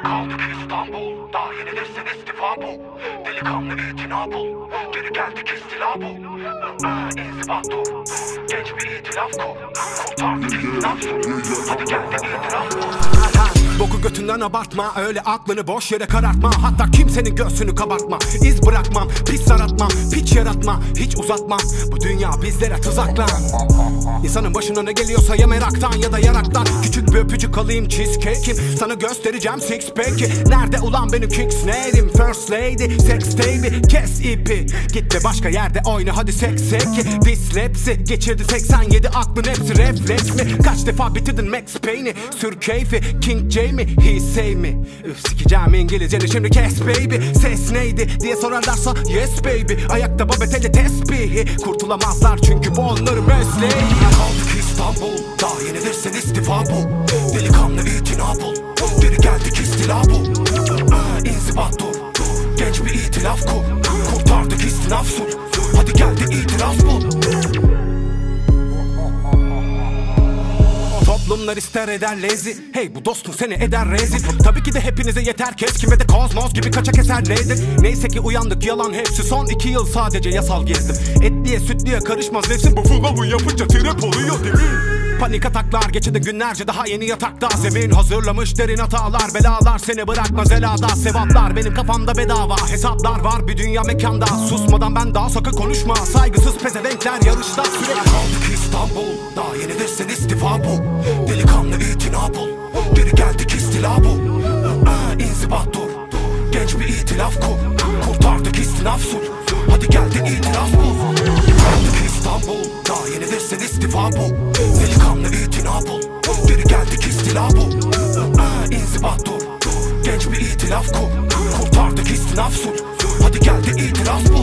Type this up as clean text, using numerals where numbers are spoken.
kaldık İstanbul, daha yenilirsen istifa bu. Delikanlı itina bul, geri geldik istila bu. İnzibat dur, genç bir itilaf kur. Kurtardık istinaf sur, hadi gel de itiraf kur. Boku götünden abartma, öyle aklını boş yere karartma. Hatta kimsenin göğsünü kabartma. İz bırakmam, pis aratmam, piç yaratma, hiç uzatmam. Bu dünya bizlere tuzaklan. İnsanın başına ne geliyorsa ya meraktan ya da yaraktan. Küçük bir öpücük alayım cheesecake'im, sana göstereceğim six pack'i. Nerede ulan benim kicks neydim? First lady, sex baby, kes ipi. Git de başka yerde oyna hadi sekseki. Dislepsi, geçirdi 87 aklın hepsi refleks mi? Kaç defa bitirdin Max Payne'i? Sür keyfi, King Jamie, he say me. Üf sikeceğim İngilizceni şimdi kes baby. Ses neydi diye sorarlarsa yes baby. Ayakta babeteli tesbihi, kurtulamazlar çünkü bu onların mesleği. Kaldık İstanbul, daha yenilirsen istifa bu. Delikanlı itina bul, geri geldik istila bu. İnzibat dur, genç bir itilaf kur. Kurtardık istinaf sur, hadi gel de itiraf bul. Toplumlar ister eder lezi. Hey bu dostun seni eder rezil. Tabii ki de hepinize yeter keskin ve de kozmos gibi kaçak eser nedir? Neyse ki uyandık yalan hepsi. Son 2 yıl sadece yasal gezdim. Etliye sütlüye karışmaz nefsim. Bu flow'u yapınca trap oluyor değil mi? Panik ataklar geçirdi günlerce, daha yeni yatakta. Zemin hazırlamış derin hatalar, belalar seni bırakmaz elada. Sevaplar benim kafamda bedava, hesaplar var bir dünya mekanda. Susmadan ben daha sakın konuşma, saygısız pezevenkler yarışta sürekli. Kaldık İstanbul, daha yenilirsen istifa bu. Delikanlı itina bul, geri geldik istila bu. İnzibat dur, genç bir itilaf kur. Kurtardık istinaf sur, hadi gel de itiraf bul. Kaldık İstanbul, daha yenilirsen istifa bu. Delikanlı itina bul, geri geldik istila bu. İnzibat dur, genç bir itilaf kur. Kurtardık istinaf sur, hadi gel de itiraf bul.